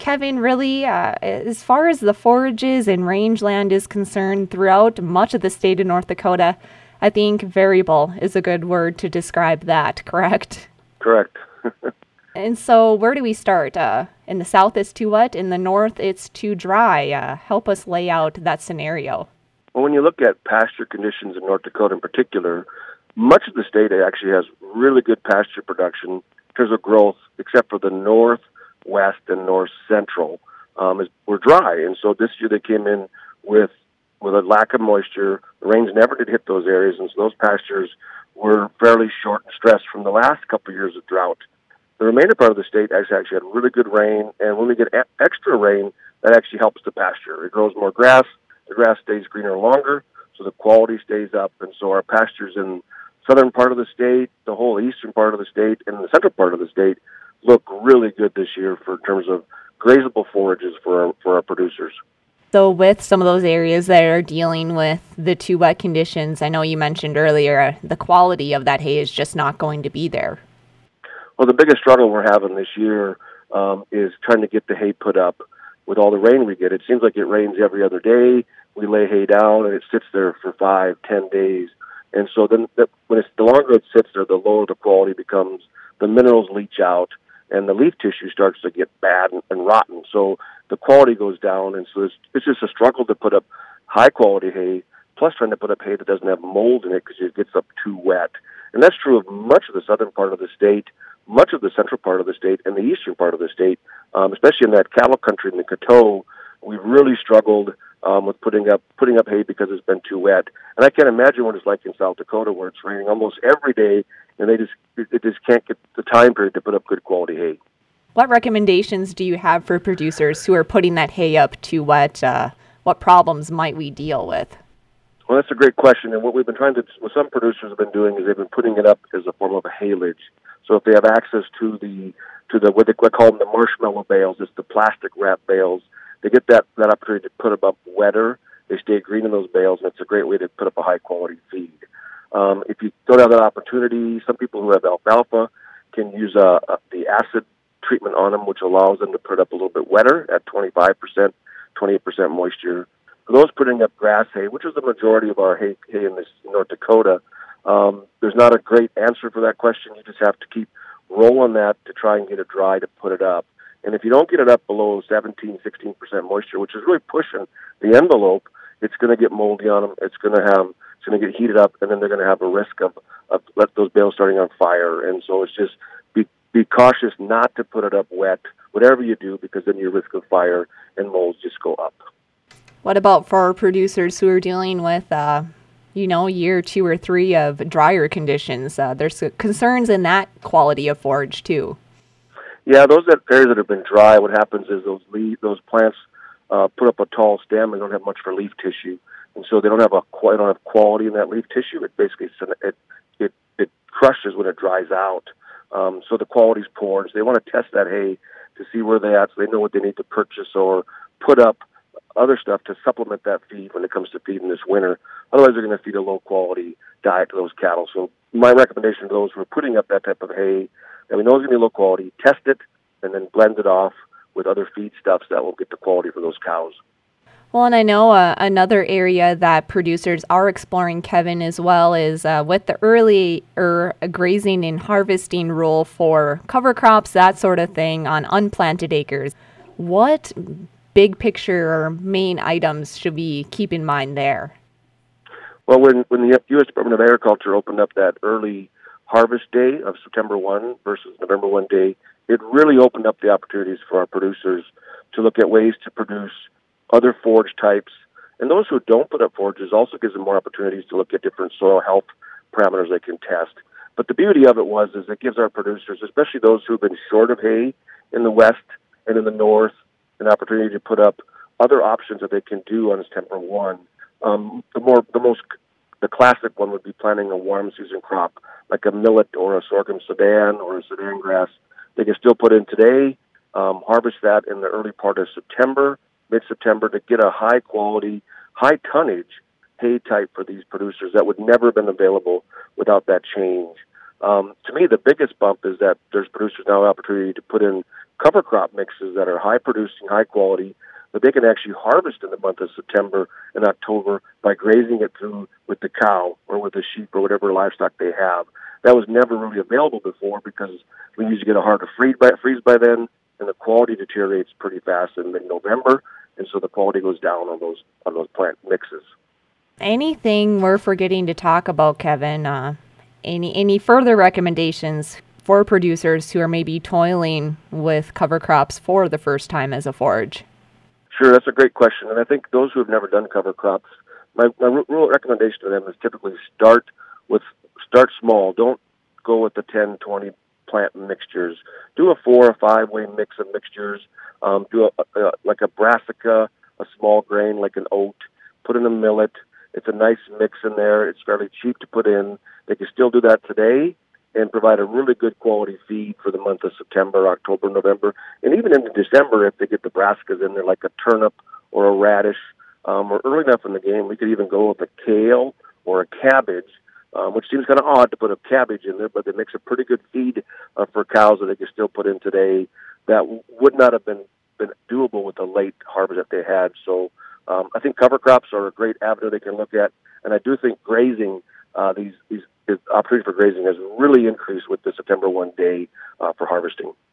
Kevin, really, as far as the forages and rangeland is concerned throughout much of the state of North Dakota, I think variable is a good word to describe that, correct? Correct. And so where do we start? In the south, it's too wet. In the north, it's too dry. Help us lay out that scenario. Well, when you look at pasture conditions in North Dakota in particular, much of the state actually has really good pasture production in terms of growth, except for the north, west, and north central were dry. And so this year they came in with a lack of moisture. The rains never did hit those areas, and so those pastures were fairly short and stressed from the last couple of years of drought. The remainder part of the state actually had really good rain, and when we get extra rain, that actually helps the pasture. It grows more grass, the grass stays greener longer, so the quality stays up, and so our pastures in southern part of the state, the whole eastern part of the state, and the central part of the state look really good this year in terms of grazable forages for our producers. So with some of those areas that are dealing with the too wet conditions, I know you mentioned earlier the quality of that hay is just not going to be there. Well, the biggest struggle we're having this year is trying to get the hay put up with all the rain we get. It seems like it rains every other day. We lay hay down, and it sits there for 5-10 days. And so then the longer it sits there, the lower the quality becomes. The minerals leach out, and the leaf tissue starts to get bad and rotten. So the quality goes down, and so it's just a struggle to put up high-quality hay, plus trying to put up hay that doesn't have mold in it because it gets up too wet. And that's true of much of the southern part of the state, much of the central part of the state, and the eastern part of the state, especially in that cattle country in the Coteau. We've really struggled with putting up hay because it's been too wet. And I can't imagine what it's like in South Dakota, where it's raining almost every day, and they just can't get the time period to put up good quality hay. What recommendations do you have for producers who are putting that hay up too wet? What problems might we deal with? Well, that's a great question. And what we've been what some producers have been doing is they've been putting it up as a form of a haylage. So if they have access to the what they call them the marshmallow bales, it's the plastic wrap bales, they get that opportunity to put them up wetter. They stay green in those bales, and it's a great way to put up a high quality feed. If you don't have that opportunity, some people who have alfalfa can use the acid treatment on them, which allows them to put it up a little bit wetter at 25%, 28% moisture. For those putting up grass hay, which is the majority of our hay in North Dakota, there's not a great answer for that question. You just have to keep rolling that to try and get it dry to put it up. And if you don't get it up below 17, 16% moisture, which is really pushing the envelope, it's going to get moldy on them. It's going to get heated up, and then they're going to have a risk of let those bales starting on fire. And so it's just be cautious not to put it up wet, whatever you do, because then your risk of fire and molds just go up. What about for producers who are dealing with, year 2 or 3 of drier conditions? There's concerns in that quality of forage too. Yeah, areas that have been dry, what happens is those plants put up a tall stem and don't have much for leaf tissue, and so they don't have quality in that leaf tissue. It basically it crushes when it dries out. So the quality's poor. So they want to test that hay to see where they're at, so they know what they need to purchase or put up other stuff to supplement that feed when it comes to feeding this winter. Otherwise, they're going to feed a low-quality diet to those cattle. So my recommendation to those who are putting up that type of hay that we know is going to be low quality, test it, and then blend it off with other feedstuffs that will get the quality for those cows. Well, and I know another area that producers are exploring, Kevin, as well, is with the early grazing and harvesting rule for cover crops, that sort of thing, on unplanted acres. What big picture or main items should we keep in mind there? Well, when the U.S. Department of Agriculture opened up that early harvest day of September 1 versus November 1 day, it really opened up the opportunities for our producers to look at ways to produce other forage types. And those who don't put up forages also gives them more opportunities to look at different soil health parameters they can test. But the beauty of it is it gives our producers, especially those who have been short of hay in the west and in the north, an opportunity to put up other options that they can do on September 1. The classic one would be planting a warm season crop, like a millet or a sorghum sudan or a sudan grass. They can still put in today, harvest that in the early part of September, mid-September, to get a high-quality, high-tonnage hay type for these producers that would never have been available without that change. To me, the biggest bump is that there's producers now an opportunity to put in cover crop mixes that are high producing, high quality, that they can actually harvest in the month of September and October by grazing it through with the cow or with the sheep or whatever livestock they have. That was never really available before because we usually get a hard to freeze by then, and the quality deteriorates pretty fast in mid-November, and so the quality goes down on those plant mixes. Anything we're forgetting to talk about, Kevin? Any further recommendations for producers who are maybe toiling with cover crops for the first time as a forage? Sure, that's a great question. And I think those who have never done cover crops, my real recommendation to them is typically start small. Don't go with the 10, 20 plant mixtures. Do a 4 or 5-way mix of mixtures. Do like a brassica, a small grain like an oat. Put in a millet. It's a nice mix in there. It's fairly cheap to put in. They can still do that today and provide a really good quality feed for the month of September, October, November, and even into December if they get the brassicas in there, like a turnip or a radish. Or early enough in the game, we could even go with a kale or a cabbage, which seems kind of odd to put a cabbage in there, but it makes a pretty good feed for cows that they can still put in today that would not have been doable with the late harvest that they had. So I think cover crops are a great avenue they can look at, and I do think grazing, these opportunity for grazing has really increased with the September 1 day for harvesting.